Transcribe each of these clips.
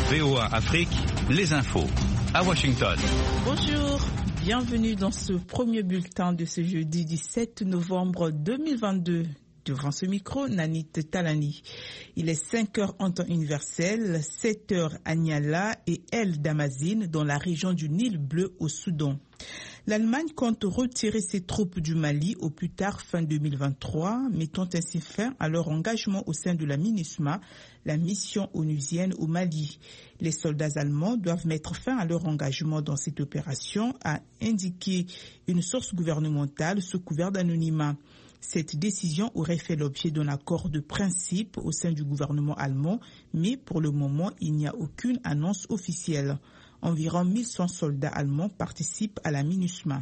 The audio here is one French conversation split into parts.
VOA Afrique, les infos. À Washington. Bonjour, bienvenue dans ce premier bulletin de ce jeudi 17 novembre 2022. Devant ce micro, Nanit Talani. Il est 5 heures en temps universel, 7 heures à Niala et El Damazine dans la région du Nil Bleu au Soudan. L'Allemagne compte retirer ses troupes du Mali au plus tard fin 2023, mettant ainsi fin à leur engagement au sein de la MINUSMA, la mission onusienne au Mali. Les soldats allemands doivent mettre fin à leur engagement dans cette opération, a indiqué une source gouvernementale sous couvert d'anonymat. Cette décision aurait fait l'objet d'un accord de principe au sein du gouvernement allemand, mais pour le moment, il n'y a aucune annonce officielle. Environ 1100 soldats allemands participent à la MINUSMA.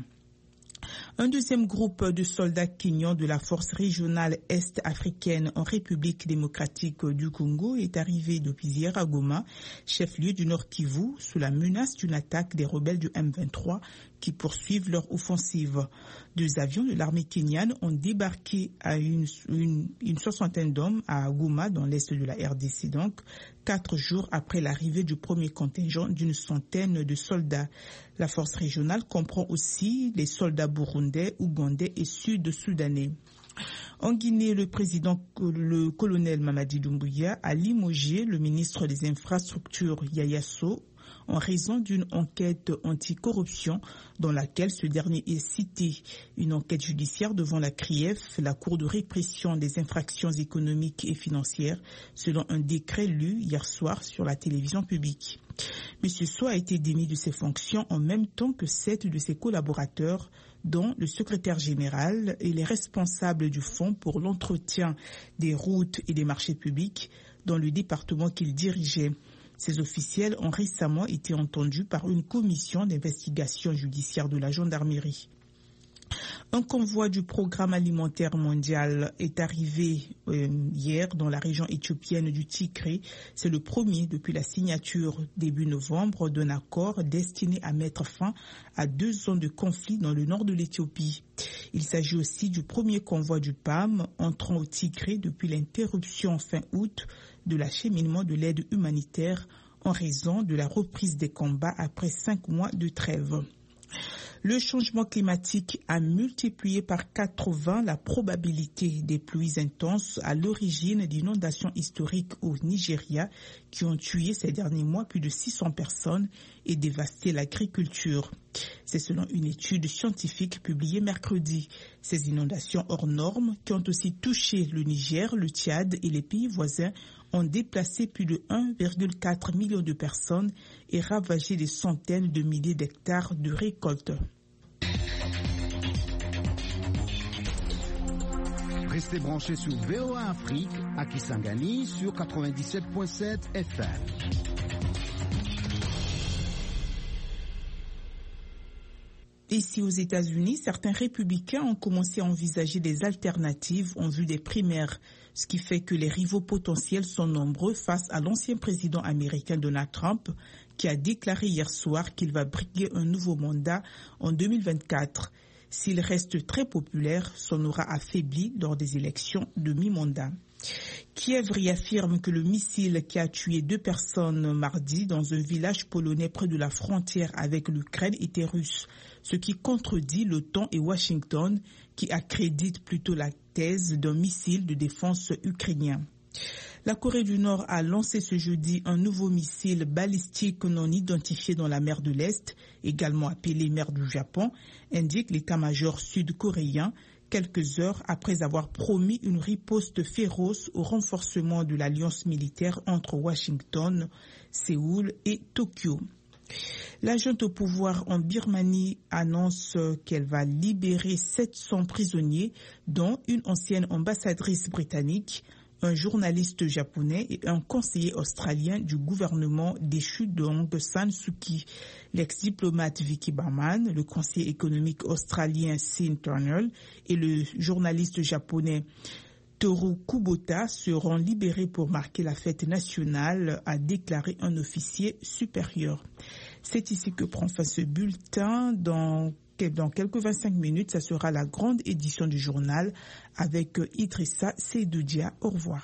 Un deuxième groupe de soldats kenyans de la force régionale est-africaine en République démocratique du Congo est arrivé depuis hier à Goma, chef-lieu du Nord Kivu, sous la menace d'une attaque des rebelles du M23 qui poursuivent leur offensive. 2 avions de l'armée kenyane ont débarqué à une soixantaine d'hommes à Goma, dans l'est de la RDC donc, 4 jours après l'arrivée du premier contingent d'une centaine de soldats. La force régionale comprend aussi les soldats burundais, ougandais et sud-soudanais. En Guinée, le colonel Mamadi Doumbouya a limogé le ministre des Infrastructures Yaya Sow en raison d'une enquête anticorruption dans laquelle ce dernier est cité. Une enquête judiciaire devant la CRIEF, la Cour de répression des infractions économiques et financières, selon un décret lu hier soir sur la télévision publique. M. Sow a été démis de ses fonctions en même temps que 7 de ses collaborateurs, dont le secrétaire général et les responsables du Fonds pour l'entretien des routes et des marchés publics dans le département qu'il dirigeait. Ces officiels ont récemment été entendus par une commission d'investigation judiciaire de la gendarmerie. Un convoi du Programme alimentaire mondial est arrivé hier dans la région éthiopienne du Tigré. C'est le premier depuis la signature début novembre d'un accord destiné à mettre fin à 2 ans de conflit dans le nord de l'Éthiopie. Il s'agit aussi du premier convoi du PAM entrant au Tigré depuis l'interruption fin août de l'acheminement de l'aide humanitaire en raison de la reprise des combats après 5 mois de trêve. Le changement climatique a multiplié par 80 la probabilité des pluies intenses à l'origine d'inondations historiques au Nigeria qui ont tué ces derniers mois plus de 600 personnes et dévasté l'agriculture. C'est selon une étude scientifique publiée mercredi. Ces inondations hors normes qui ont aussi touché le Niger, le Tchad et les pays voisins ont déplacé plus de 1,4 million de personnes et ravagé des centaines de milliers d'hectares de récoltes. Restez branchés sur VOA Afrique à Kisangani sur 97.7 FM. Ici aux États-Unis, certains républicains ont commencé à envisager des alternatives en vue des primaires, ce qui fait que les rivaux potentiels sont nombreux face à l'ancien président américain Donald Trump, qui a déclaré hier soir qu'il va briguer un nouveau mandat en 2024. S'il reste très populaire, son aura affaibli lors des élections de mi-mandat. Kiev réaffirme que le missile qui a tué 2 personnes mardi dans un village polonais près de la frontière avec l'Ukraine était russe, ce qui contredit l'OTAN et Washington qui accréditent plutôt la thèse d'un missile de défense ukrainien. La Corée du Nord a lancé ce jeudi un nouveau missile balistique non identifié dans la mer de l'Est, également appelé mer du Japon, indique l'état-major sud-coréen, quelques heures après avoir promis une riposte féroce au renforcement de l'alliance militaire entre Washington, Séoul et Tokyo. La junte au pouvoir en Birmanie annonce qu'elle va libérer 700 prisonniers, dont une ancienne ambassadrice britannique, un journaliste japonais et un conseiller australien du gouvernement déchu d'Aung San Suu Kyi. L'ex-diplomate Vicky Bauman, le conseiller économique australien Sean Turnell et le journaliste japonais Toru Kubota seront libérés pour marquer la fête nationale, a déclaré un officier supérieur. C'est ici que prend fin ce bulletin. Dans quelques 25 minutes, ça sera la grande édition du journal avec Idrissa Seydoudia. Au revoir.